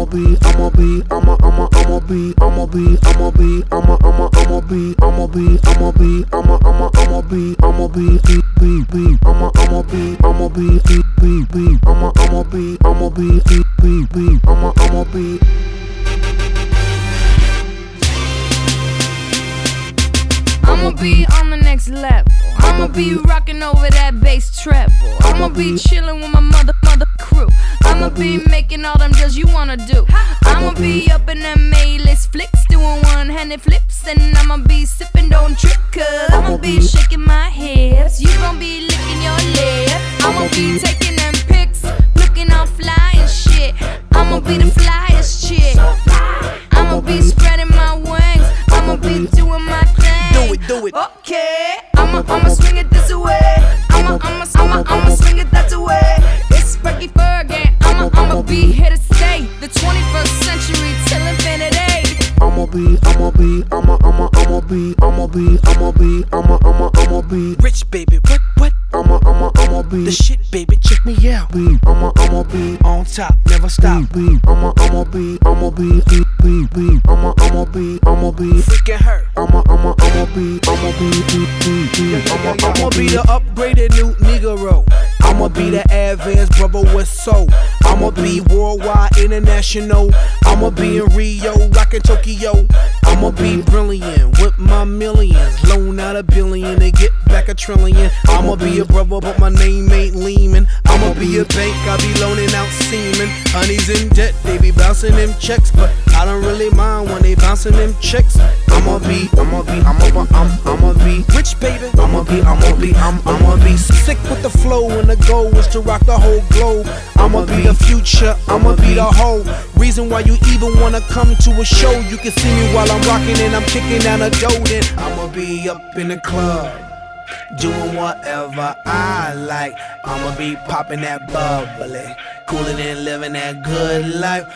I'ma be on the next level. I'ma be rocking over that bass treble. I'ma be chillin' with my mother crew. I'ma be making all them deals you wanna do. I'ma be up in them A-list flicks, doing one-handed flips, and I'ma be sippin', don't trip, cause I'ma be shaking my hips. You gon' be licking your lips. I'ma be taking them pics, looking all fly and shit. I'ma be the flyest chick. I'ma be spreading my wings. I'ma be doing my thing. Do it. Okay, I'ma swing it this way. I'ma swing it that way. It's Fergie Fergie. I'ma be here to stay. The 21st century till infinity. I'ma be Rich baby, what? I'ma be The shit baby, check me out. I'ma be On top, never stop. I'ma be Freaking her. I'ma be I'ma be the upgraded new Negro. I'ma be the advanced brother with soul. I'ma be worldwide, international. I'ma be in Rio, rockin' Tokyo. I'ma be brilliant with my millions. Loan out $1 billion and get back $1 trillion. I'ma be a brother, but my name ain't Lehman. I'ma be a bank, I be loaning out semen. Honey's in debt, they be bouncing them checks, but I don't really mind when they bouncing them checks. I'ma be rich, baby. I'ma be sick with the flow, and the goal is to rock the whole globe. I'ma be the future, I'ma be the whole reason why you even wanna come to a show. You can see me while I'm rocking and I'm kicking down a dough. Then I'ma be up in the club, doing whatever I like. I'ma be popping that bubbly, coolin' and living that good life.